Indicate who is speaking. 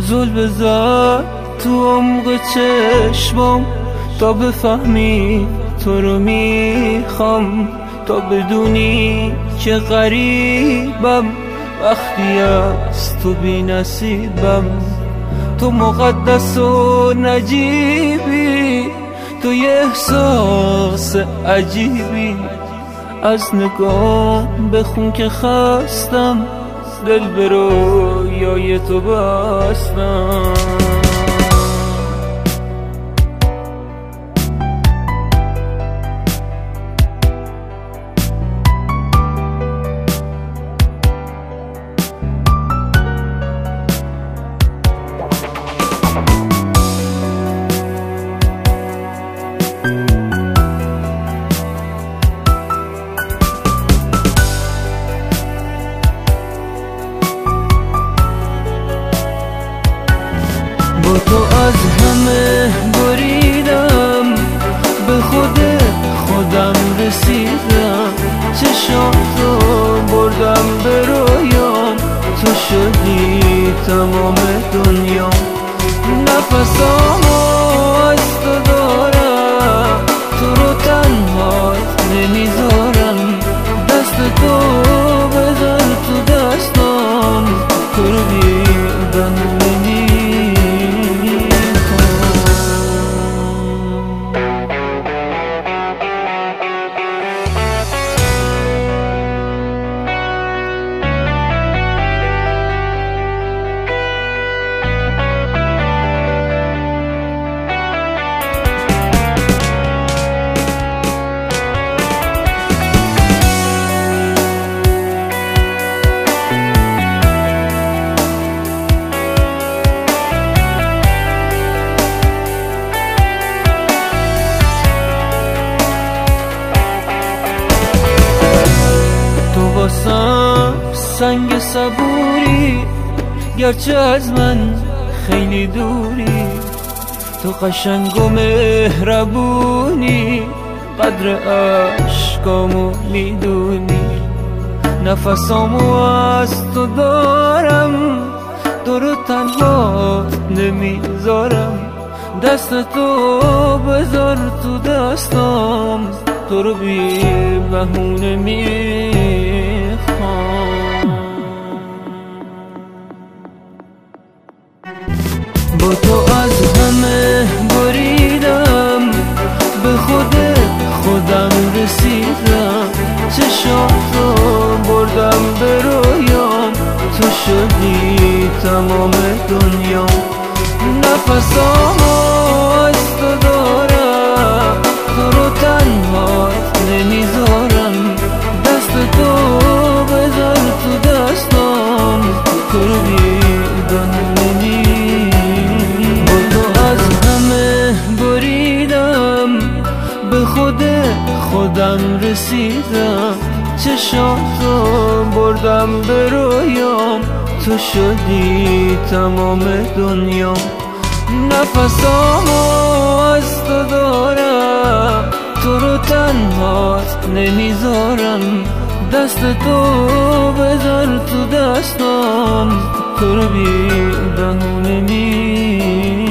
Speaker 1: زل بزن تو عمق چشمام تا بفهمی تو رو میخوام، تا بدونی که غریبم وقتی از تو بی نصیبم. تو مقدس و نجیبی، تو یه احساس عجیبی. از نگام بخون که خستم، دل به رویای تو بستم. با تو از همه بریدم، به خودم رسیدم. چشاتو بردم به رویام، تو شدی تمام دنیا. نفسامو از تو دارم، تو رو تنهات نمیذارم. دست تو بذار تو دستام، تو رو بیدن سنگ صبوری، گرچه از من خیلی دوری. تو قشنگ و مهربونی، قدر عشقامو میدونی. نفسامو از تو دارم، تو رو تنها نمیذارم. دست تو بذار تو دستام، تو رو بی بهونه میخوام. با تو از همه بریدم، به خودم رسیدم. چشاتو بردم به رویام، تو شدی تمام دنیا. نفسامو از تو دارم، تو رو تنها نمیذارم. دست تو بذار تو دستام، تو رو بیدن نمی. با تو از همه بریدم، به خودم رسیدم. چشاتو بردم به رویام، تو شدی تمام دنیا. نفسامو از تو دارم، تو رو تنها نمیذارم. دست تو بذار تو دستام، تو رو بی بهونه